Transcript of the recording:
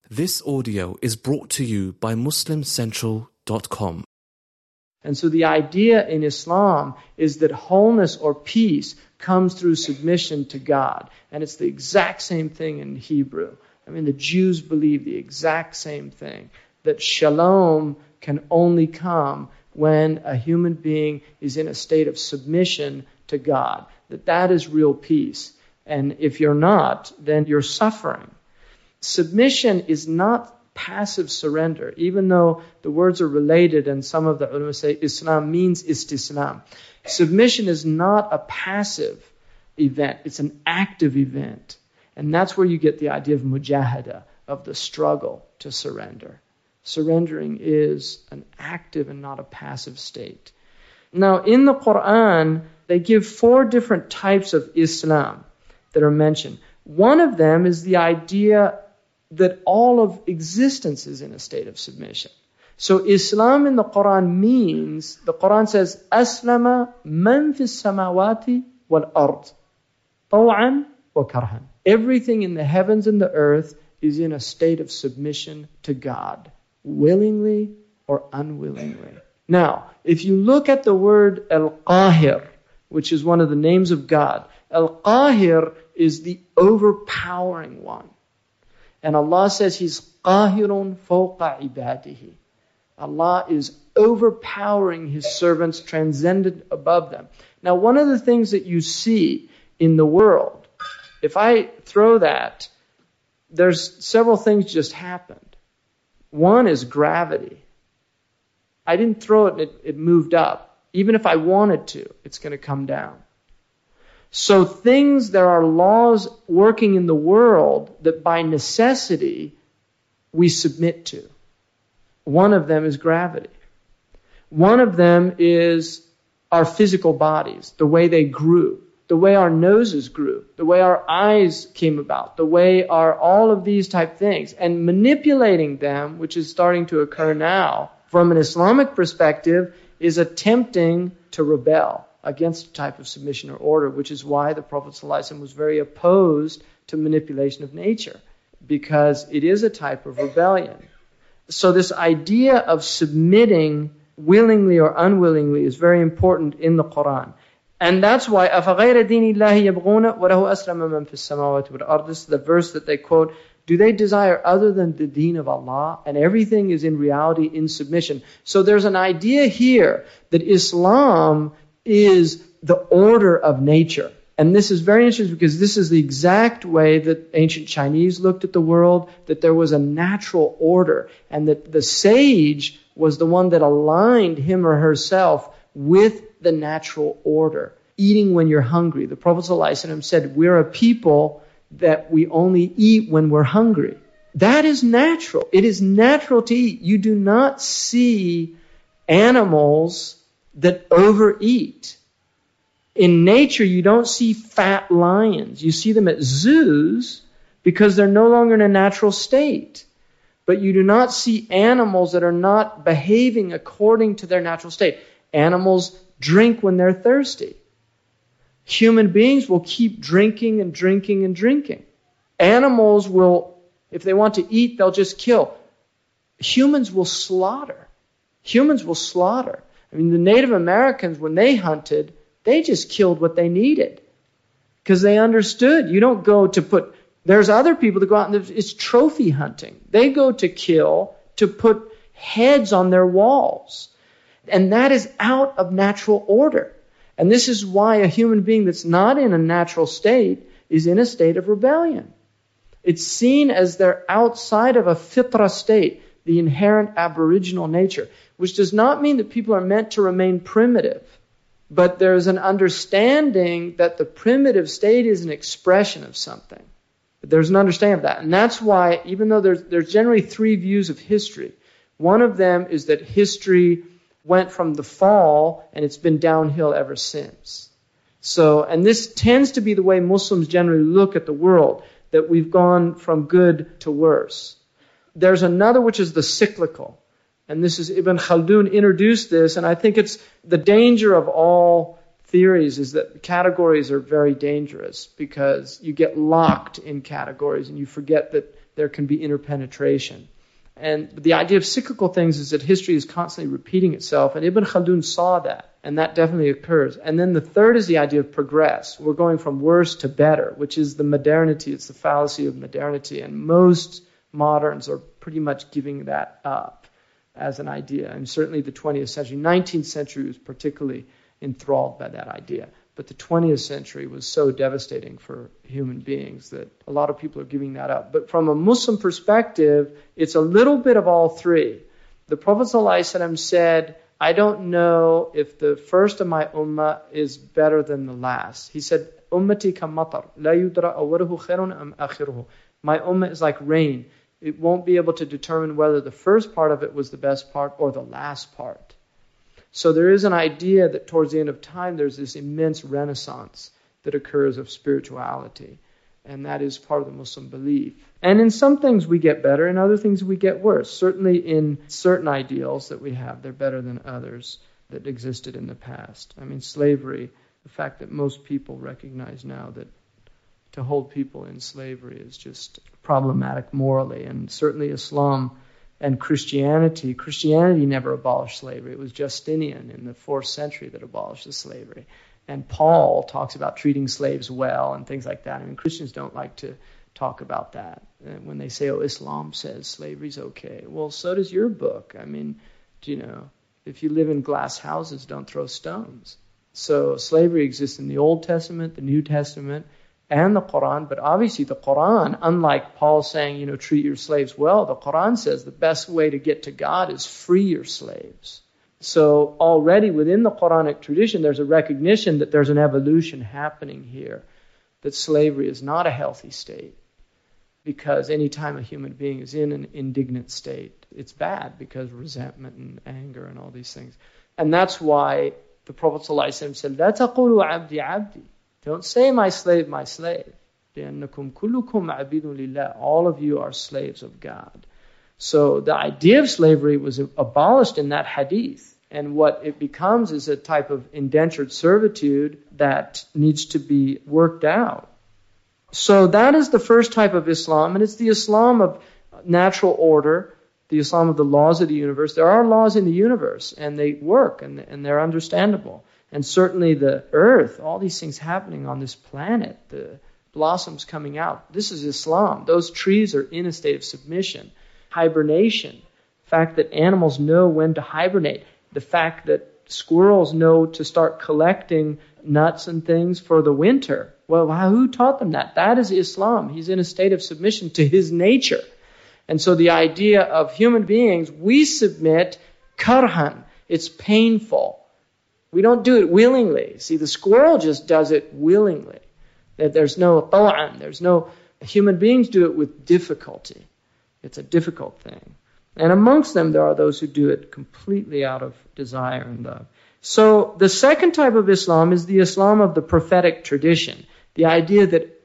This audio is brought to you by MuslimCentral.com. And so the idea in Islam is that wholeness or peace comes through submission to God. And it's the exact same thing in Hebrew. I mean, the Jews believe the exact same thing, that shalom can only come when a human being is in a state of submission to God, that is real peace. And if you're not, then you're suffering. Submission is not passive surrender, even though the words are related and some of the ulama say Islam means istislam. Submission is not a passive event, it's an active event. And that's where you get the idea of mujahada, of the struggle to surrender. Surrendering is an active and not a passive state. Now, in the Quran, they give 4 different types of Islam that are mentioned. One of them is the idea that all of existence is in a state of submission. So Islam in the Quran means, the Quran says, Aslama man fis samawati wal ard, taw'an wa karhan. Everything in the heavens and the earth is in a state of submission to God, willingly or unwillingly. Now, if you look at the word Al-Qahir, which is one of the names of God, Al-Qahir is the overpowering one. And Allah says He's Qahirun fawqa ibadihi. Allah is overpowering His servants, transcendent above them. Now, one of the things that you see in the world, if I throw that, there's several things just happened. One is gravity. I didn't throw it and it moved up. Even if I wanted to, it's going to come down. So there are laws working in the world that by necessity we submit to. One of them is gravity. One of them is our physical bodies, the way they grew, the way our noses grew, the way our eyes came about, the way all of these type things. And manipulating them, which is starting to occur now, from an Islamic perspective, is attempting to rebel against a type of submission or order, which is why the Prophet ﷺ was very opposed to manipulation of nature, because it is a type of rebellion. So this idea of submitting willingly or unwillingly is very important in the Quran. And that's why أَفَغَيْرَ دِينِ اللَّهِ يَبْغُونَ وَلَهُ أَسْلَمَ مَنْ فِي السَّمَاوَاتِ وَالْأَرْضِ. This is the verse that they quote. Do they desire other than the deen of Allah? And everything is in reality in submission. So there's an idea here that Islam is the order of nature. And this is very interesting because this is the exact way that ancient Chinese looked at the world, that there was a natural order, and that the sage was the one that aligned him or herself with the natural order. Eating when you're hungry. The Prophet ﷺ said, we're a people that we only eat when we're hungry. That is natural. It is natural to eat. You do not see animals that overeat. In nature, you don't see fat lions. You see them at zoos because they're no longer in a natural state. But you do not see animals that are not behaving according to their natural state. Animals drink when they're thirsty. Human beings will keep drinking and drinking and drinking. Animals will, if they want to eat, they'll just kill. Humans will slaughter. Humans will slaughter. I mean, the Native Americans, when they hunted, they just killed what they needed. Because they understood. You don't go to put... There's other people that go out and it's trophy hunting. They go to kill to put heads on their walls. And that is out of natural order. And this is why a human being that's not in a natural state is in a state of rebellion. It's seen as they're outside of a fitra state, the inherent aboriginal nature, which does not mean that people are meant to remain primitive. But there's an understanding that the primitive state is an expression of something. There's an understanding of that. And that's why, even though there's generally 3 views of history, one of them is that history went from the fall and it's been downhill ever since. So, and this tends to be the way Muslims generally look at the world, that we've gone from good to worse. There's another which is the cyclical. And this is Ibn Khaldun introduced this, and I think it's the danger of all theories is that categories are very dangerous because you get locked in categories and you forget that there can be interpenetration. And the idea of cyclical things is that history is constantly repeating itself, and Ibn Khaldun saw that, and that definitely occurs. And then the third is the idea of progress. We're going from worse to better, which is the modernity. It's the fallacy of modernity, and most moderns are pretty much giving that up as an idea. And certainly the 20th century, 19th century was particularly enthralled by that idea. But the 20th century was so devastating for human beings that a lot of people are giving that up. But from a Muslim perspective, it's a little bit of all three. The Prophet ﷺ said, I don't know if the first of my ummah is better than the last. He said, Ummati ka matar, la yudra awwaluhu khairun am akhiruhu. My ummah is like rain. It won't be able to determine whether the first part of it was the best part or the last part. So there is an idea that towards the end of time, there's this immense renaissance that occurs of spirituality. And that is part of the Muslim belief. And in some things we get better, in other things we get worse. Certainly in certain ideals that we have, they're better than others that existed in the past. I mean, slavery, the fact that most people recognize now that to hold people in slavery is just problematic morally. And certainly Islam and Christianity never abolished slavery. It was Justinian in the 4th century that abolished the slavery. And Paul talks about treating slaves well and things like that. I mean, Christians don't like to talk about that. And when they say, oh, Islam says slavery's okay. Well, so does your book. I mean, if you live in glass houses, don't throw stones. So slavery exists in the Old Testament, the New Testament, and the Quran. But obviously the Quran, unlike Paul saying, treat your slaves well, the Quran says the best way to get to God is free your slaves. So already within the Quranic tradition, there's a recognition that there's an evolution happening here, that slavery is not a healthy state. Because any time a human being is in an indignant state, it's bad because resentment and anger and all these things. And that's why the Prophet ﷺ said, "La taqulu abdi abdi." Don't say my slave, my slave. لأنكم كلكم عبيد لله. All of you are slaves of God. So the idea of slavery was abolished in that hadith. And what it becomes is a type of indentured servitude that needs to be worked out. So that is the first type of Islam, and it's the Islam of natural order, the Islam of the laws of the universe. There are laws in the universe, and they work, and they're understandable. And certainly the earth, all these things happening on this planet, the blossoms coming out, this is Islam. Those trees are in a state of submission. Hibernation, the fact that animals know when to hibernate, the fact that squirrels know to start collecting nuts and things for the winter. Well, who taught them that? That is Islam. He's in a state of submission to his nature. And so the idea of human beings, we submit karhan. It's painful. We don't do it willingly. See, the squirrel just does it willingly. There's no ta'an. Human beings do it with difficulty. It's a difficult thing. And amongst them, there are those who do it completely out of desire and love. So the second type of Islam is the Islam of the prophetic tradition. The idea that